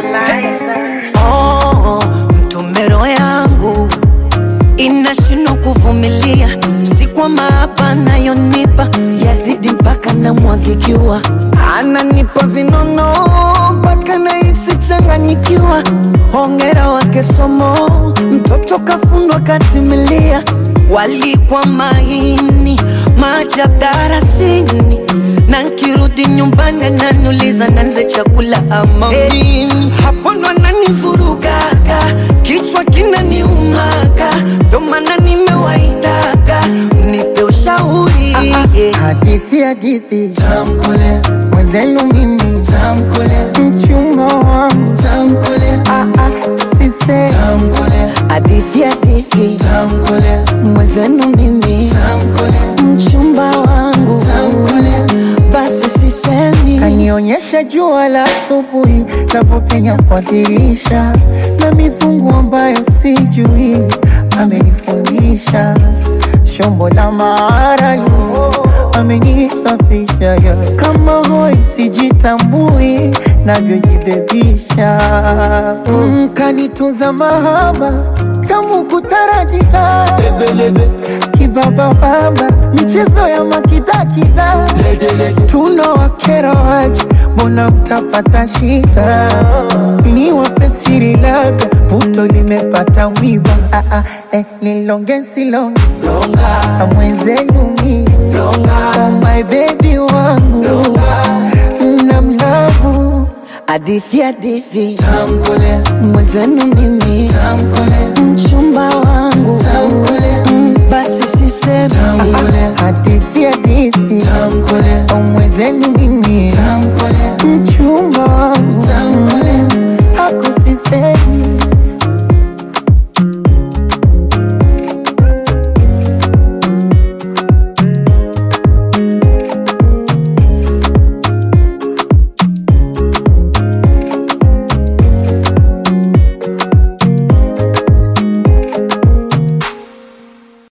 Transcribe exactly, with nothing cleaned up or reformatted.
Oh, mtumero yangu inashindwa kuvumilia, si kwa maapa nayonipa yazidi mpaka na mwagikiwa. Ananipa vinono mpaka na isi changanyikiwa. Hongera wake somo, mtoto kafundwa katimilia. Walikwa mahini, majab darasini, na nkirudi nyumbani ananiuliza nanze chakula ama mimi. Hapo ndo ananivurugaga, kichwa kinaniumaga, ndo maana nimewaitaga nipe ushauri. ah, ah, Hadithi hadithi tamkole, mwenzenu mimi tamkole, mchumba wangu tamkole, ah ah sise tamkole, hadithi hadithi tamkole, mwenzenu mimi tamkole, mchumba wangu tamkole. basi sisemi. Kanionyesha jua la asubuhi navyopenya kwa dirisha, na mizungu ambayo sijui amenifundisha. Shombo la maarani amenisafisha ya. Kama hoi sijitambui navyojibebisha. mm, Kanitunza mahaba tamu kutaratita, kibaba baba michezo ya makidakida. Tuna wakera waji mbona mtapata shida. Ni wape siri labda puto limepata wiba. ah, ah, eh, nilonge silonge mwenzenu mi oh my baby wangu na mlavu. Hadithi hadithi tamkole, mwenzenu mimi tamkole, mchumba wangu tamkole, mm, basi sisemi. tamkole, hadithi